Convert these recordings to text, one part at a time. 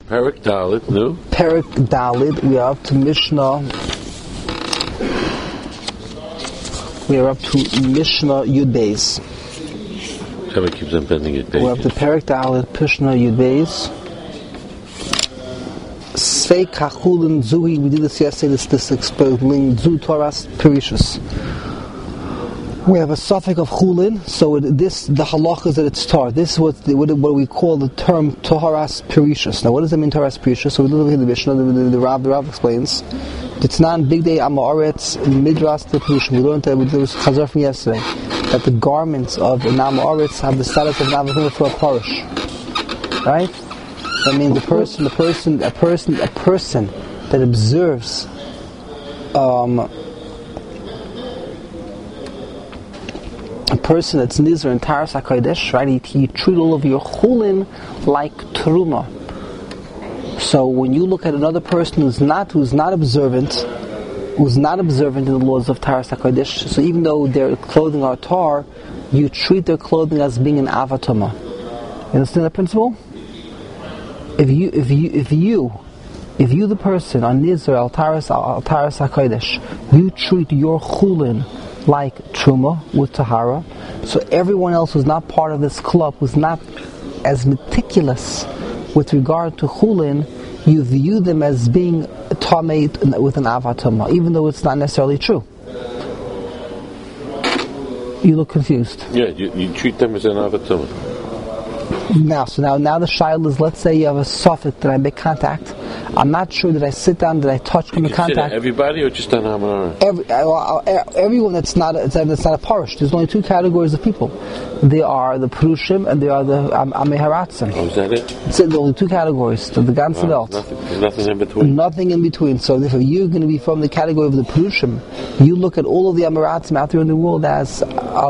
Perik Dalit, no? Perik Dalit, we are up to Mishnah. We are up to Mishnah Yud Beis. Somebody keeps on bending it back. We're up to Perik Dalit, Mishnah Yud Beis. Svei Kachulin Zuhi, we did this yesterday, this explaining Zu Toras Perishus. We have a suffix of chulin, so the halach is that it's tar. This is what we call the term Toharas Perishus. Now, what does it mean, Toharas Perishus? So we look at the Mishnah, the Rav explains. It's big day Amaretz Midras the Perushim. We learned that with the Chazar from yesterday that the garments of an Amaretz have the status of an Avachim for a Parish. Right? That means a person that observes a person that's Nizar and Taras HaKodesh, right? You treat all of your chulin like Teruma. So when you look at another person who's not observant in the laws of Taras HaKodesh, so even though their clothing are tar, you treat their clothing as being an avatama. You understand that principle? If you the person on Nizar al Taras HaKodesh, you treat your chulin like Truma with Tahara, so everyone else who's not part of this club, who's not as meticulous with regard to chulin, you view them as being tamei with an avatama, even though it's not necessarily true. You look confused. Yeah, you treat them as an avatama. Now the shaila is, let's say you have a suffix that I make contact. I'm not sure that I sit down, that I touch, come in contact. Everybody or just an Amar? Everyone that's not a parish. There's only two categories of people. They are the Perushim and they are the Ameharatzim. Oh, is that it? It's only two categories. The ganze Welt. Nothing in between. Nothing in between. So if you're going to be from the category of the Perushim, you look at all of the Ameharatzim out there in the world as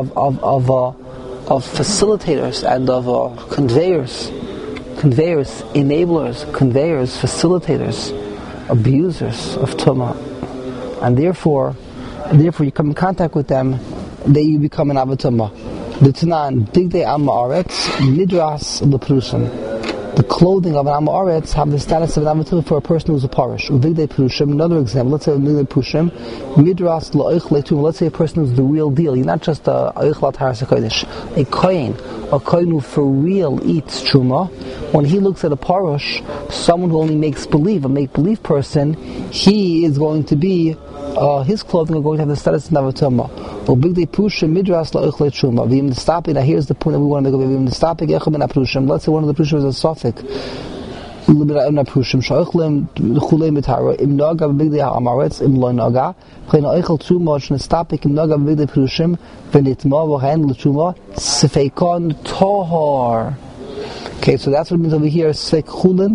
of facilitators and of conveyors, enablers, facilitators, abusers of Tumah. And therefore you come in contact with them, then you become an Avatuma. The Tanan, Big Day Amaretz, Midras Leprushim. The clothing of an Amaretz have the status of an Avatuma for a person who's a parish. Big Day Prushim, another example, let's say Big Day Prushim, Midras La'ich Letum, let's say a person who's the real deal. You're not just a Eich La Taras HaKodesh, a kohen who for real eats Truma. When he looks at a parish, someone who only makes believe, a make-believe person, he is going to be, his clothing are going to have the status of Navatama. Or Big Day Prushim, Midras La'ich Letum. V'im Destapik, now here's the point that we want to make. V'im Destapik, Echem Ben HaPrushim. Let's say one of the Prushim is a suffix. Let's say a person who's okay, so that's what it means over here. Someone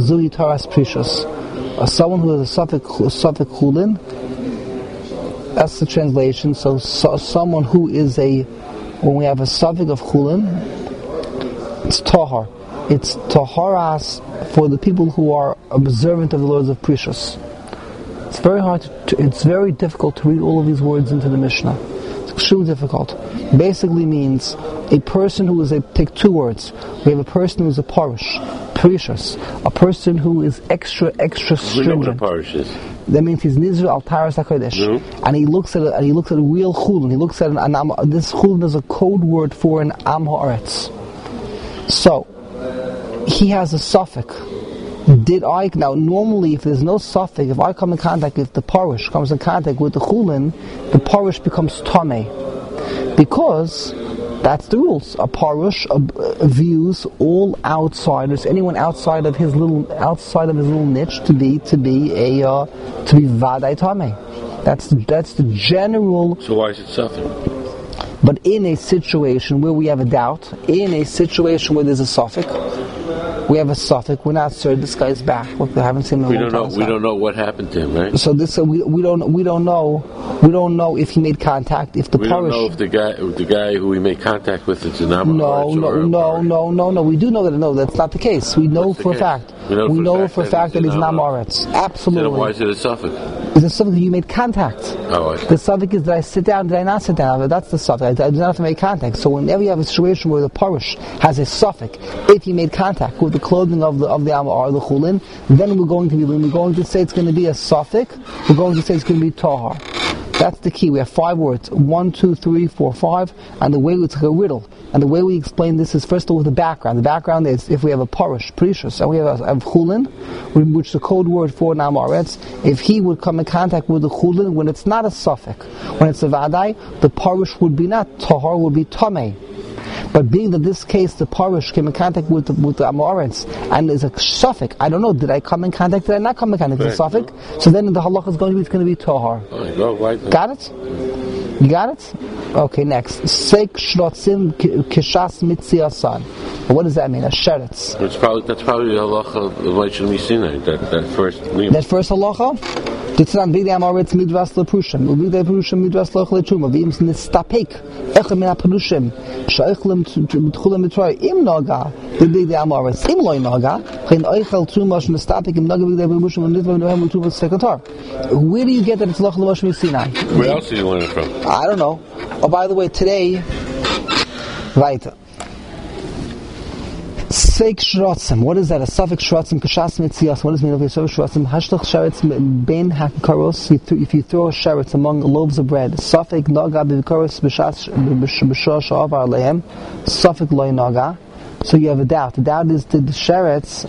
who has a suffix chulin. That's the translation. So someone who is when we have a suffix of chulin, it's tahar. It's taharas for the people who are observant of the laws of Perishus. It's very hard it's very difficult to read all of these words into the Mishnah. It's extremely difficult. Basically means a person who is take two words. We have a person who is a parish, Perishus. A person who is extra stringent. We know what a parish is. That means he's Nizr al Taras HaKodesh. And he looks at a real chulin. He looks at this chulin is a code word for an Am Haaretz. So he has a suffix. Now normally if there's no suffix, if I come in contact, if the parish comes in contact with the chulin, the parish becomes tamei. Because that's the rules. A parish views all outsiders, anyone outside of his little niche to be vadai tamei. That's the general. So why is it suffix? But in a situation where we have a doubt, in a situation where there's a suffix, we have a suffix. We're not certain this guy's back. Look, we haven't seen him. We don't know what happened to him, right? So we don't know if he made contact. If the parish. We don't know if the guy who we made contact with is an Amaretz. No. We do know that. No, that's not the case. We know for a fact. We know for a fact that he's an Amaretz. Absolutely. So why is it a suffix? It's a suffix that you made contact. Oh, I see. The suffix is, did I sit down? Did I not sit down? That's the suffix. I do not have to make contact. So whenever you have a situation where the parish has a suffix, if he made contact with the the clothing of the Amar or the Chulin, then we're going to say it's going to be a suffix. We're going to say it's going to be tahar. That's the key. We have 5 words: 1, 2, 3, 4, 5, and the way it's like a riddle. And the way we explain this is first of all with the background. The background is if we have a parish, precious, and we have a chulin, which is the code word for namaretz. If he would come in contact with the chulin when it's not a suffix, when it's a vadai, the parish would be not tahar, would be tamei. But being that this case the parish came in contact with the amoritz and is a suffix, I don't know, did I come in contact, did I not come in contact with the suffix? So then the halacha is going to be tahar. Got it? You got it? Okay, next. Seik shrotzim kishas mitziasan. What does that mean? A sheretz. That's probably the halacha of Moshe Sinai. That first. That first halacha. Ditzran v'idei amaretz midras leprushim. V'idei prushim midras lechlechuma. V'im nistapek echem min haprushim she'echlem t'chulim mitzrayim im naga v'idei amaretz im loy naga chen eichel truma shnistapek im naga v'idei prushim v'nitva v'nohem v'tuva sekotar. Where do you get that it's halacha Moshe Sinai? Where else do you learn it from? I don't know. Oh, by the way, today, weiter. Seik shrotzim. What is that? A suffix shrotzim. Kashas mitzias. What does it mean? Okay, so shrotzim. Hashtach sheretz ben hakaros. If you throw a sheretz among loaves of bread. Suffix naga b'vikaros b'shah sha'avar alehem. Suffix loy naga. So you have a doubt. The doubt is did the sheretz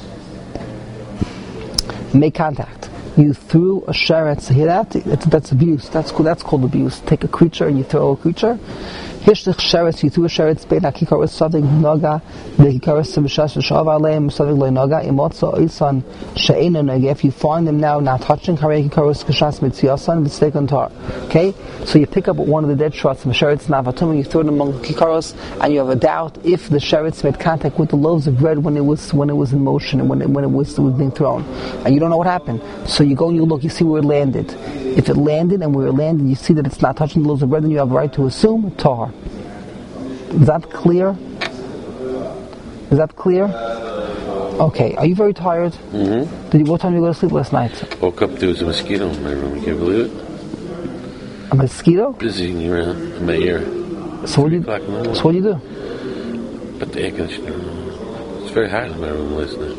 make contact? You threw a sheretz. Hear that? That's abuse. That's called abuse. Take a creature and you throw a creature. Hishtich sheretz. You threw a sheretz. Bein hakikaros savig naga. V'hikaros b'shas v'shavar aleim savig loy naga. Imotza oisan she'eino naga. If you find them now not touching, harei hikaros kashas mitziasan v'steik on tar. Okay. So you pick up one of the dead shots from sheretz navatum and you throw them among the kikaros, and you have a doubt if the sheretz made contact with the loaves of bread when it was in motion and when it was being thrown, and you don't know what happened. So you go and you look, you see where it landed. If it landed and where it landed, you see that it's not touching the loaves of bread, then you have a right to assume tahar. Is that clear? Is that clear? Okay. Are you very tired? Mm-hmm. What time did you go to sleep last night? Woke up, there was a mosquito in my room. You can't believe it. A mosquito? Busying around in my ear. So what do you do? Put the air conditioner on. It's very hot in my room last night.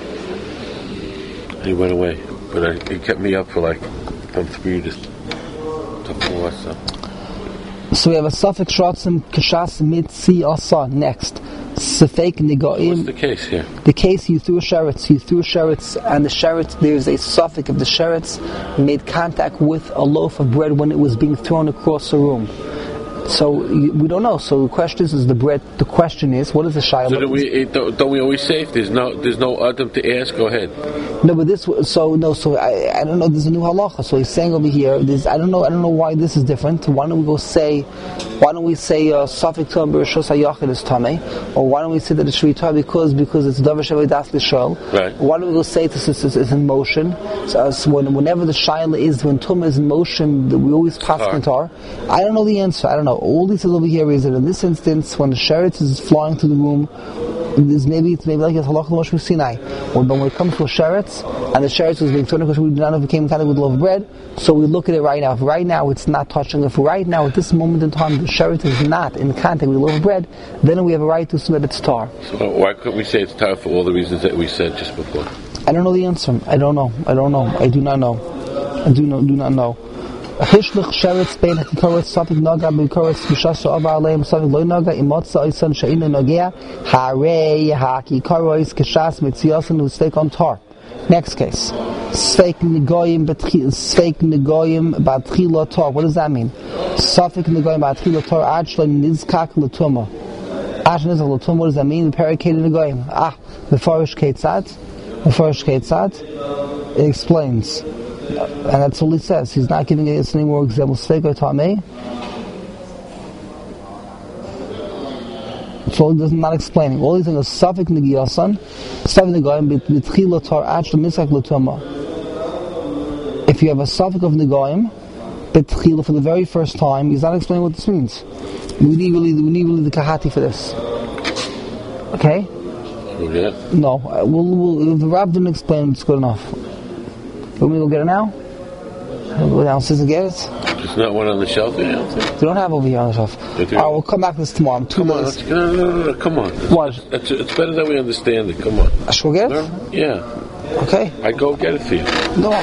He went away, but it kept me up for from 3 to 4. So we have a suffix shrotzim kashas mitzi asa. Next, sefek negaim. What's the case here? The case you threw a sheretz, and the sheretz, there's a suffix of the sheretz made contact with a loaf of bread when it was being thrown across the room. So we don't know. So the question is the bread. The question is, what is the shayla? So don't we always say if there's no adam to ask? Go ahead. No, but I don't know. There's a new halacha. So he's saying over here. I don't know why this is different. Why don't we say suffix tam b'rishos hayachid is tamei, or why don't we say that it's shvita because it's davar shavei das l'shol? Right. Why don't we go say this is in motion? So whenever the shayla is when tumah is in motion, we always pass the tar. I don't know the answer. I don't know. All he says over here is that in this instance, when the sheretz is flying through the room, it's maybe like a halacha Moshe Sinai. But when it comes to a sheretz, and the sheretz was being thrown because we did not became in contact with the loaf of bread, so we look at it right now. If right now it's not touching, if right now at this moment in time the sheretz is not in contact with the loaf of bread, then we have a right to assume that it's tar. So why couldn't we say it's tar for all the reasons that we said just before? I don't know the answer. I don't know. I do not know. I do not know. Hishlich sheretz bein hakikaros safik naga b'karos b'shas sha'avar aleim safik loy naga imotza oisan she'inu nogea harei hakikaros k'shas mitziasan u'steik on tar. Next case. Sfeik negoyim b'tchila tar. What does that mean? Safik negoyim b'tchila tar ad shlo nizkak l'tumah. Ad shlo nizkak l'tumah. What does that mean? Periked negoyim. The Farish Ketzad. It explains. And that's all he says. He's not giving us any more examples. So he does not explaining. All he's saying is Safik Negiyasan, Safik Negayim, B'tchila Tar Achla Misak L'Tumah. If you have a Safik of Negayim, B'tchila for the very first time, he's not explaining what this means. We need really the Kahati for this. Okay? Yeah. No. If the Rab didn't explain, it's good enough. You want me to go get it now? I'll go downstairs and get it? There's not one on the shelf there? They don't have over here on the shelf. They do? All right, we'll come back to this tomorrow. I'm 2 Come on, minutes. no, come on. What? It's better that we understand it. Come on. I shall get it? No? Yeah. Okay. I go get it for you. No.